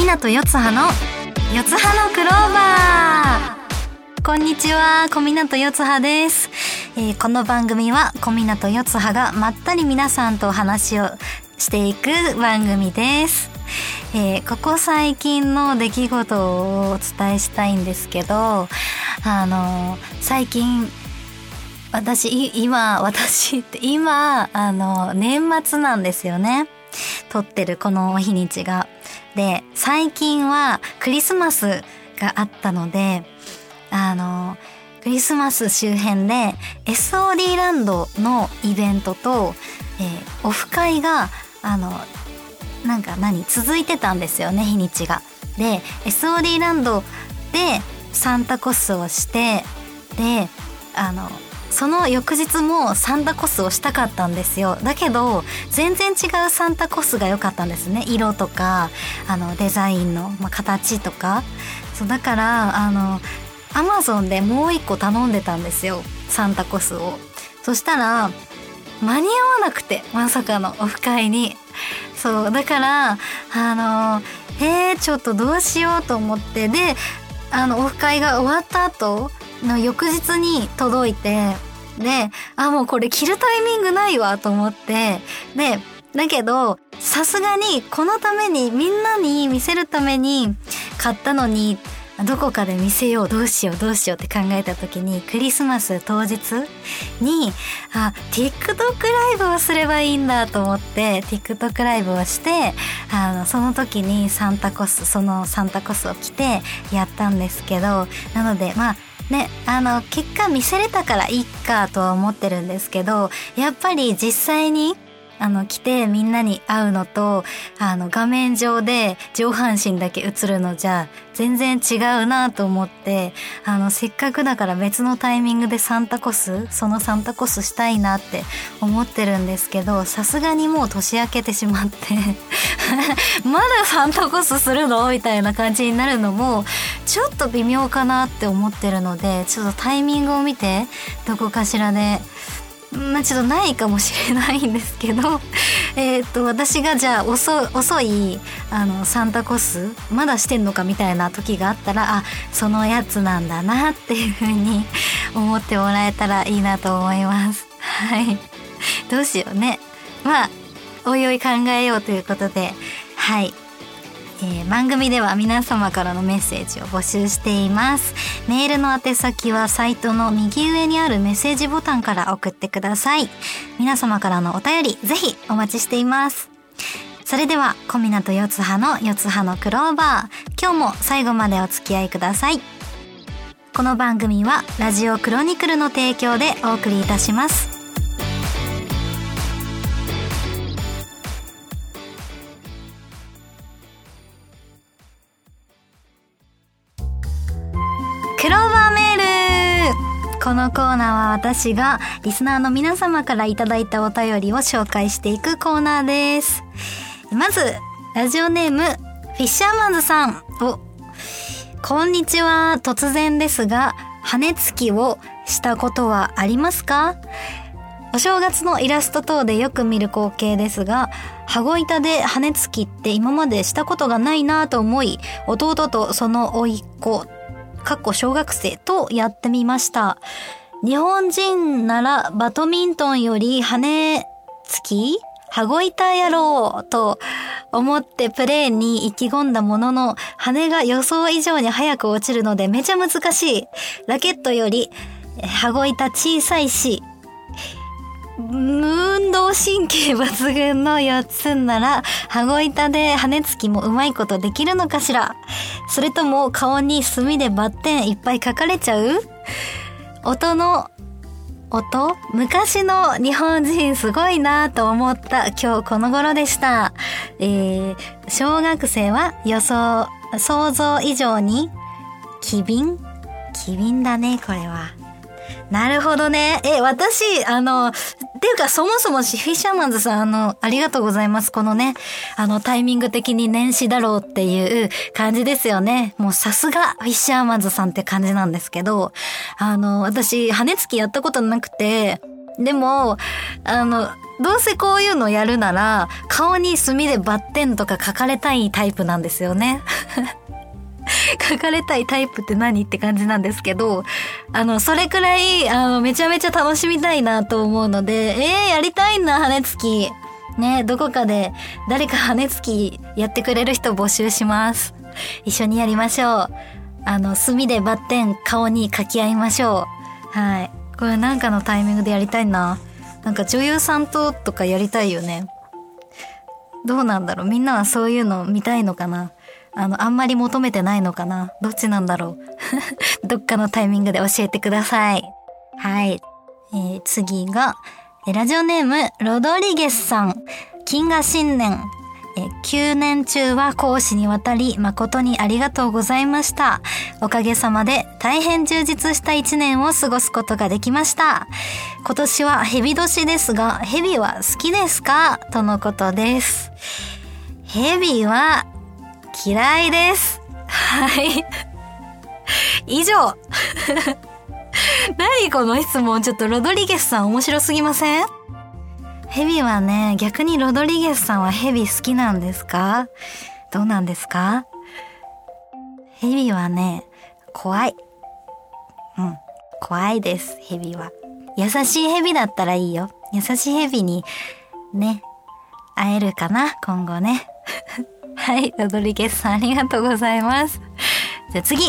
湊よつはのよつはのクローバー。こんにちは、小湊よつはです。この番組は小湊よつはがまったり皆さんとお話をしていく番組です。ここ最近の出来事をお伝えしたいんですけど、最近今年末なんですよね。撮ってるこの日にちが。で、最近はクリスマスがあったので、クリスマス周辺で SOD ランドのイベントと、オフ会が続いてたんですよね、日にちが。で SOD ランドでサンタコスをして、でその翌日もサンタコスをしたかったんですよ。だけど全然違うサンタコスが良かったんですね。色とかデザインの、形とか。そうだからAmazon でもう一個頼んでたんですよ、サンタコスを。そしたら間に合わなくて、まさかのオフ会に。そうだからちょっとどうしようと思って、でオフ会が終わった後の翌日に届いて、でもうこれ着るタイミングないわと思って、でだけどさすがにこのためにみんなに見せるために買ったのに、どこかで見せよう、どうしようって考えた時に、クリスマス当日にTikTok ライブをすればいいんだと思って TikTok ライブをして、その時にそのサンタコスを着てやったんですけど、なので結果見せれたからいいかとは思ってるんですけど、やっぱり実際に来てみんなに会うのと、画面上で上半身だけ映るのじゃ全然違うなと思って、せっかくだから別のタイミングでそのサンタコスしたいなって思ってるんですけど、さすがにもう年明けてしまってまだサンタコスするのみたいな感じになるのもちょっと微妙かなって思ってるので、ちょっとタイミングを見てどこかしらでちょっとないかもしれないんですけど私がじゃあ遅いサンタコスまだしてんのかみたいな時があったら、そのやつなんだなっていう風に思ってもらえたらいいなと思います。はい、どうしようね。おいおい考えようということで、はい、番組では皆様からのメッセージを募集しています。メールの宛先はサイトの右上にあるメッセージボタンから送ってください。皆様からのお便りぜひお待ちしています。それでは小湊よつはのよつはのクローバー、今日も最後までお付き合いください。この番組はラジオクロニクルの提供でお送りいたします。クローバーメール。このコーナーは私がリスナーの皆様からいただいたお便りを紹介していくコーナーです。まずラジオネームフィッシャーマンズさん。こんにちは。突然ですが羽根つきをしたことはありますか？お正月のイラスト等でよく見る光景ですが、羽子板で羽根つきって今までしたことがないなと思い、弟とその甥っ子小学生とやってみました。日本人ならバドミントンより羽根つき羽子板やろうと思ってプレーに意気込んだものの、羽が予想以上に早く落ちるのでめちゃ難しい。ラケットより羽子板小さいし、運動神経抜群の4つなら羽子板で羽根つきもうまいことできるのかしら。それとも顔に墨でバッテンいっぱい書かれちゃう？昔の日本人すごいなと思った今日この頃でした。小学生は想像以上に機敏だね、これは。なるほどね。私っていうかそもそもフィッシャーマンズさんありがとうございます。このねタイミング的に年始だろうっていう感じですよね。もうさすがフィッシャーマンズさんって感じなんですけど、私羽根つきやったことなくて、 でも、どうせこういうのやるなら、顔に墨でバッテンとか書かれたいタイプなんですよね。書かれたいタイプって何って感じなんですけど、それくらい、めちゃめちゃ楽しみたいなと思うので、やりたいな、羽根つき。ね、どこかで誰か羽根つきやってくれる人募集します。一緒にやりましょう。墨でバッテン顔に書き合いましょう。はい。これなんかのタイミングでやりたいな。なんか女優さんとかやりたいよね。どうなんだろう、みんなはそういうの見たいのかな。あんまり求めてないのかな。どっちなんだろう。どっかのタイミングで教えてください。はい。次が、ラジオネームロドリゲスさん。金河新年。9年中は講師にわたり誠にありがとうございました。おかげさまで大変充実した1年を過ごすことができました。今年は蛇年ですが、蛇は好きですか？とのことです。蛇は嫌いです。はい。以上。何この質問。ちょっとロドリゲスさん面白すぎません？蛇はね、逆にロドリゲスさんは蛇好きなんですか？どうなんですか？蛇はね、怖い。怖いです、蛇は。優しい蛇だったらいいよ。優しい蛇にね、会えるかな、今後ね。はい、ロドリゲスさんありがとうございます。じゃあ次。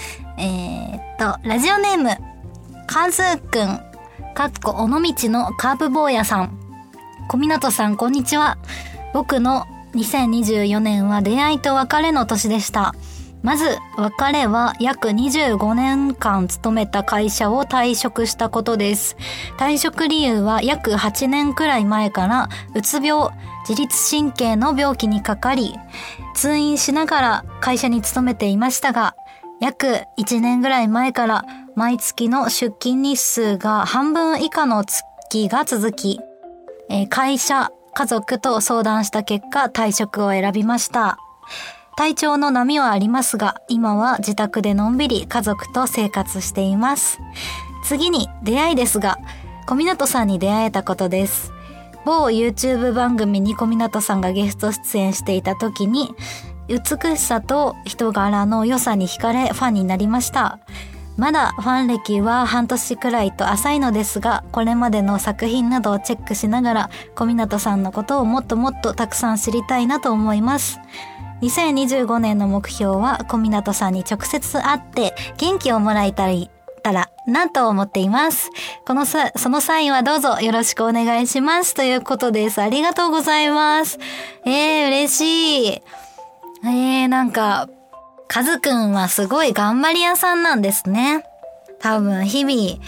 ラジオネーム、カズくん、尾道のカープ坊やさん。小湊さん、こんにちは。僕の2024年は出会いと別れの年でした。まず、別れは約25年間勤めた会社を退職したことです。退職理由は約8年くらい前からうつ病、自律神経の病気にかかり、通院しながら会社に勤めていましたが、約1年ぐらい前から毎月の出勤日数が半分以下の月が続き、会社、家族と相談した結果退職を選びました。体調の波はありますが、今は自宅でのんびり家族と生活しています。次に出会いですが、小湊さんに出会えたことです。某 YouTube 番組に小湊さんがゲスト出演していた時に、美しさと人柄の良さに惹かれファンになりました。まだファン歴は半年くらいと浅いのですが、これまでの作品などをチェックしながら小湊さんのことをもっともっとたくさん知りたいなと思います。2025年の目標は小湊さんに直接会って元気をもらえたらなと思っています。その際はどうぞよろしくお願いしますということです。ありがとうございます。嬉しい。なんかカズくんはすごい頑張り屋さんなんですね。多分日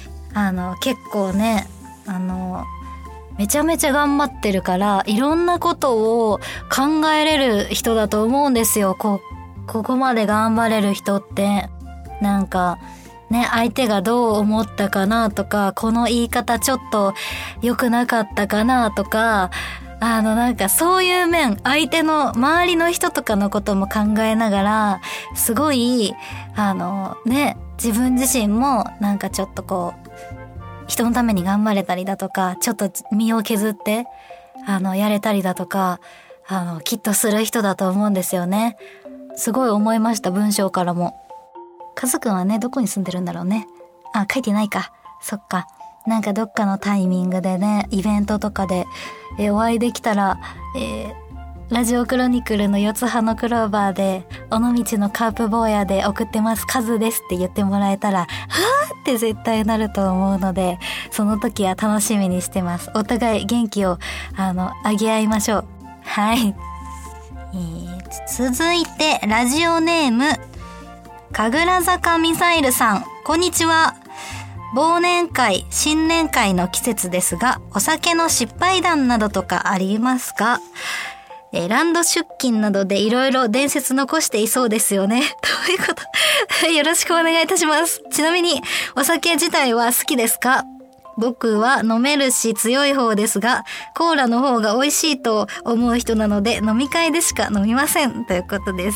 々結構ねめちゃめちゃ頑張ってるからいろんなことを考えれる人だと思うんですよ。ここまで頑張れる人ってなんかね、相手がどう思ったかなとか、この言い方ちょっと良くなかったかなとか、なんかそういう面、相手の周りの人とかのことも考えながら、すごい、自分自身もなんかちょっとこう、人のために頑張れたりだとか、ちょっと身を削って、やれたりだとか、きっとする人だと思うんですよね。すごい思いました、文章からも。カズくんはね、どこに住んでるんだろうね。書いてないか。そっか。なんかどっかのタイミングでね、イベントとかで、お会いできたら、ラジオクロニクルの四つ葉のクローバーで、尾道のカープ坊やで送ってます、カズですって言ってもらえたら、はぁって絶対なると思うので、その時は楽しみにしてます。お互い元気を、あげ合いましょう。はい。続いて、ラジオネーム、神楽坂ミサイルさん、こんにちは。忘年会、新年会の季節ですが、お酒の失敗談などとかありますか？ランド出勤などでいろいろ伝説残していそうですよね。どういうことよろしくお願いいたします。ちなみに、お酒自体は好きですか？僕は飲めるし強い方ですが、コーラの方が美味しいと思う人なので、飲み会でしか飲みません。ということです。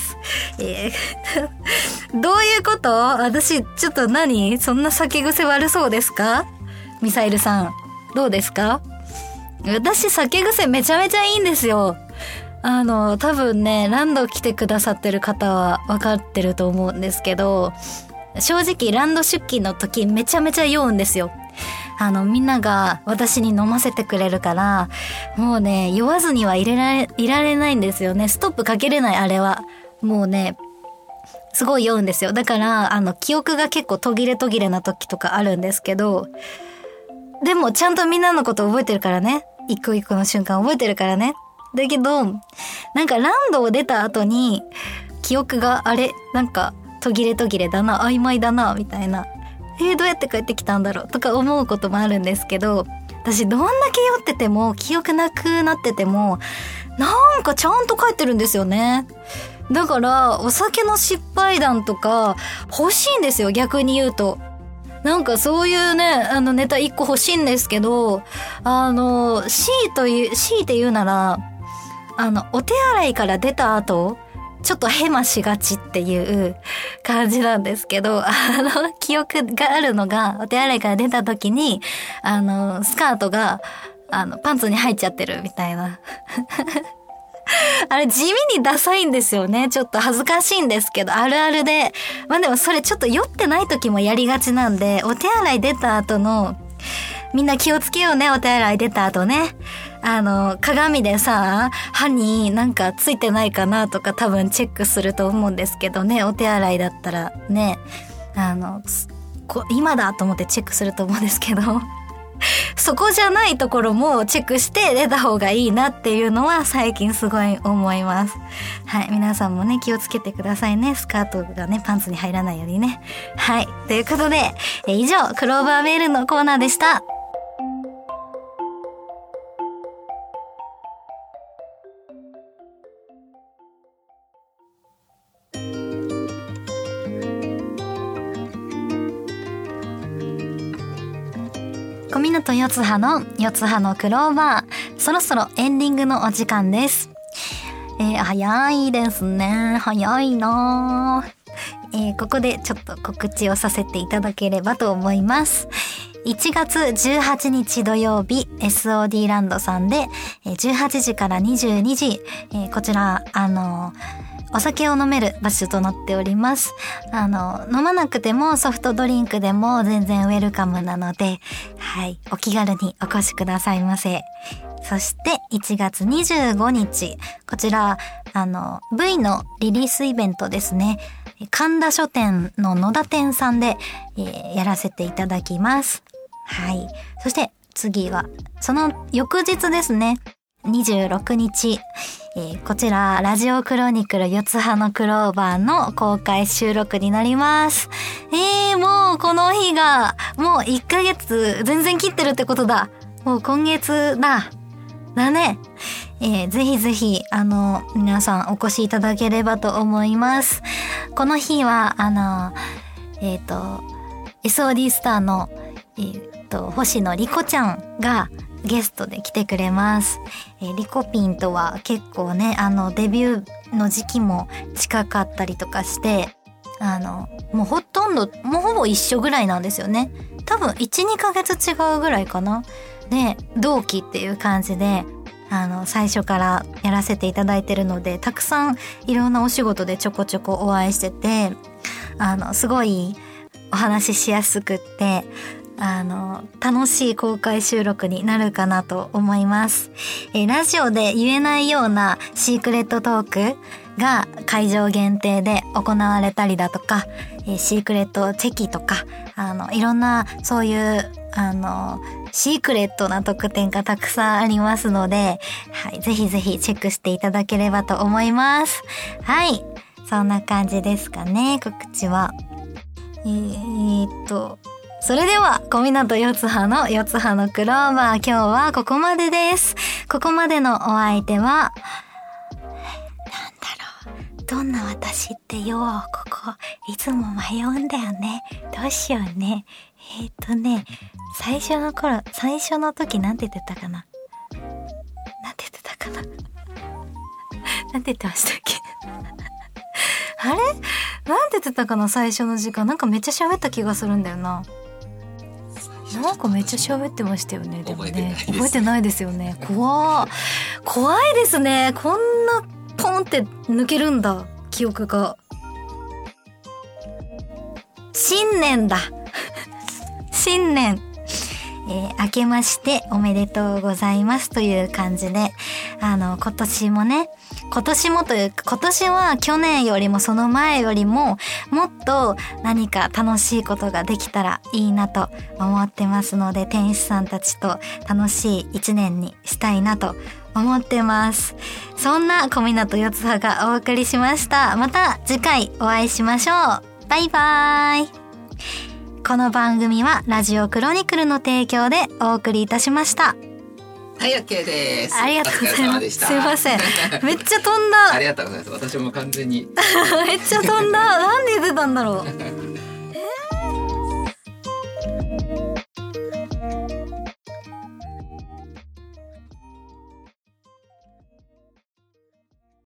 どういうこと？私、ちょっとそんな酒癖悪そうですか？ミサイルさん。 どうですか？私酒癖めちゃめちゃいいんですよ。多分ね、ランド来てくださってる方は分かってると思うんですけど、正直ランド出勤の時めちゃめちゃ酔うんですよ。みんなが私に飲ませてくれるから、もうね、酔わずにはいられないんですよね。ストップかけれない、あれは。もうね、すごい酔うんですよ。だから、記憶が結構途切れな時とかあるんですけど、でもちゃんとみんなのこと覚えてるからね。一個一個の瞬間覚えてるからね。だけど、なんかランドを出た後に、記憶がなんか途切れだな、曖昧だな、みたいな。どうやって帰ってきたんだろうとか思うこともあるんですけど、私どんだけ酔ってても、記憶なくなってても、なんかちゃんと帰ってるんですよね。だから、お酒の失敗談とか欲しいんですよ、逆に言うと。なんかそういうね、ネタ一個欲しいんですけど、強いて言うなら、お手洗いから出た後、ちょっとヘマしがちっていう感じなんですけど、記憶があるのが、お手洗いから出た時に、スカートが、パンツに入っちゃってるみたいな。あれ地味にダサいんですよね。ちょっと恥ずかしいんですけど、あるあるで。まあでもそれちょっと酔ってない時もやりがちなんで、お手洗い出た後の、みんな気をつけようね、お手洗い出た後ね。鏡でさ、歯になんかついてないかなとか多分チェックすると思うんですけどね、お手洗いだったらね、今だと思ってチェックすると思うんですけど、そこじゃないところもチェックして出た方がいいなっていうのは最近すごい思います。はい、皆さんもね、気をつけてくださいね。スカートがね、パンツに入らないようにね。はい、ということで、以上、クローバーメールのコーナーでした。小湊四葉の四葉のクローバー、そろそろエンディングのお時間です。早いですね。早いな。ここでちょっと告知をさせていただければと思います。1月18日土曜日 SOD ランドさんで18時から22時、こちらお酒を飲める場所となっております。飲まなくてもソフトドリンクでも全然ウェルカムなので、はい、お気軽にお越しくださいませ。そして1月25日、こちら、V のリリースイベントですね。神田書店の野田店さんで、やらせていただきます。はい。そして次は、その翌日ですね。26日、こちらラジオクロニクル四葉のクローバーの公開収録になります。もうこの日がもう1ヶ月全然切ってるってことだ。もう今月だね。ぜひぜひ皆さんお越しいただければと思います。この日はSOD スターの星野莉子ちゃんがゲストで来てくれます。リコピンとは結構ね、デビューの時期も近かったりとかして、もうほぼ一緒ぐらいなんですよね。多分1、2ヶ月違うぐらいかな。で、同期っていう感じで、最初からやらせていただいてるので、たくさんいろんなお仕事でちょこちょこお会いしてて、すごいお話ししやすくって、楽しい公開収録になるかなと思います。ラジオで言えないようなシークレットトークが会場限定で行われたりだとか、シークレットチェキとか、いろんなそういうシークレットな特典がたくさんありますので、はい、ぜひぜひチェックしていただければと思います。はい、そんな感じですかね、告知は。それでは、小湊四葉の四葉のクローバー、今日はここまでです。ここまでのお相手は、どんな私ってよ、ここ、いつも迷うんだよね。どうしようね。最初の時なんて言ってたかな。なんて言ってましたっけあれなんて言ってたかな、最初の時間。なんかめっちゃ喋った気がするんだよな。 なんかめっちゃ喋ってましたよね。でもね覚えてないですですよね。怖いですね。こんなポンって抜けるんだ、記憶が。新年だ新年、明けましておめでとうございますという感じで、今年もというか、今年は去年よりもその前よりももっと何か楽しいことができたらいいなと思ってますので、天使さんたちと楽しい一年にしたいなと思ってます。そんな小湊四葉がお送りしました。また次回お会いしましょう。バイバイ。この番組はラジオクロニクルの提供でお送りいたしました。 はい、OK です。 ありがとうございます。すいません。めっちゃ飛んだ。 ありがとうございます。私も完全にめっちゃ飛んだ。なんで出たんだろう。